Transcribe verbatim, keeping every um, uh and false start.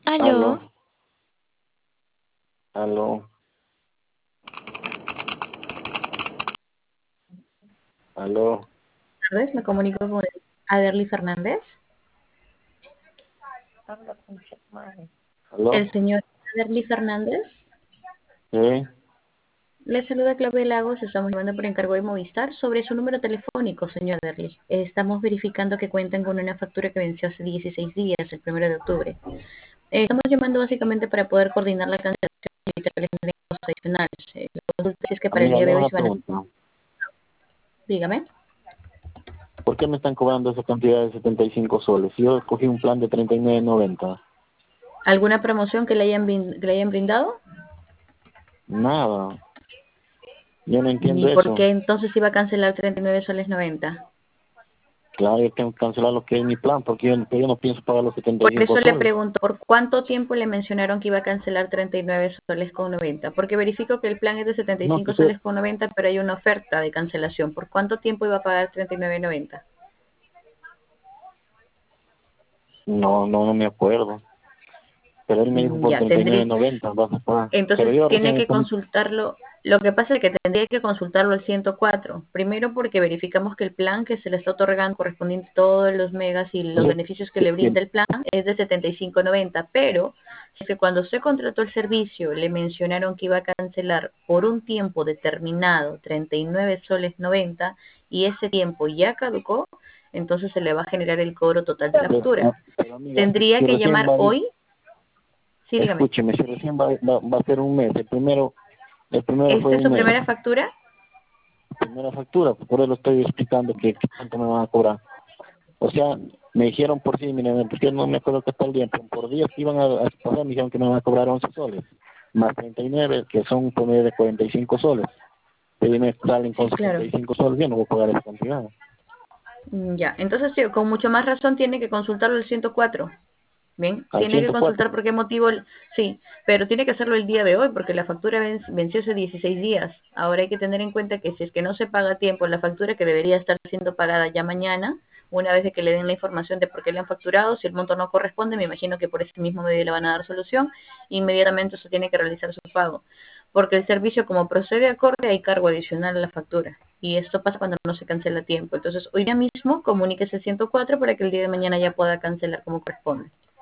Aló, Aló, aló, aló. tardes, me comunico con Aderly Fernández. Habla con su madre. El ¿Aló? señor Aderly Fernández ¿Sí? le saluda Claudia Lagos, estamos llamando por encargo de Movistar sobre su número telefónico, señor Aderly. Estamos verificando que cuentan con una factura que venció hace dieciséis días, el primero de octubre. Eh, estamos llamando básicamente para poder coordinar la cancelación y evitar que les generen costos adicionales. Eh, la consulta es que para el Amiga, día le de hago hoy una se van a... pregunta. Dígame. ¿Por qué me están cobrando esa cantidad de setenta y cinco soles? Yo cogí un plan de treinta y nueve noventa. ¿Alguna promoción que le hayan, brin- que le hayan brindado? Nada. Yo no entiendo ¿Y por eso. qué entonces iba a cancelar treinta y nueve soles noventa? Claro, yo tengo que cancelar lo que es mi plan porque yo, yo no pienso pagar los setenta y Por cinco eso le soles. pregunto, ¿por cuánto tiempo le mencionaron que iba a cancelar treinta y nueve soles con noventa? Porque verifico que el plan es de setenta y No, cinco que se- soles con noventa, pero hay una oferta de cancelación. ¿Por cuánto tiempo iba a pagar treinta y nueve noventa? no, no, no me acuerdo. Pero él me dijo Mm, por Ya, treinta y nueve tendría. noventa vas a pagar. Pero Entonces yo tiene recién que estoy... consultarlo. Lo que pasa es que tendría que consultarlo al ciento cuatro. Primero porque verificamos que el plan que se le está otorgando correspondiente a todos los megas y O los sea, beneficios que que- le que- brinda el plan es de setenta y cinco noventa. Pero si es que cuando usted contrató el servicio le mencionaron que iba a cancelar por un tiempo determinado treinta y nueve soles noventa y ese tiempo ya caducó, entonces se le va a generar el cobro total de la pero, factura. pero amiga, si, Tendría si que recién llamar va a ir... hoy. Sí, dígame. Escúcheme, si recién va, va, va a ser un mes, el primero, el primero fue ¿Esta es un su mes, primera factura? primera factura, por eso estoy explicando que, que cuánto me van a cobrar. O sea, me dijeron por sí, miren, porque no me acuerdo que está el día, pero por días que iban a, a pasar me dijeron que me van a cobrar once soles, más treinta y nueve, que son un promedio de cuarenta y cinco soles. Y me salen con Sí, setenta claro. y cinco soles, yo no voy a pagar esa cantidad. Mm, Ya, entonces sí, con mucho más razón tiene que consultarlo el ciento cuatro. Bien, Al tiene que ciento cuatro. consultar por qué motivo, el- sí, pero tiene que hacerlo el día de hoy porque la factura ven- venció hace dieciséis días. Ahora hay que tener en cuenta que si es que no se paga a tiempo la factura que debería estar siendo pagada ya mañana, una vez de que le den la información de por qué le han facturado, si el monto no corresponde, me imagino que por ese mismo medio le van a dar solución, inmediatamente se tiene que realizar su pago. Porque el servicio, como procede acorde, hay cargo adicional a la factura. Y esto pasa cuando no se cancela a tiempo. Entonces, hoy día mismo comuníquese al ciento cuatro para que el día de mañana ya pueda cancelar como corresponde.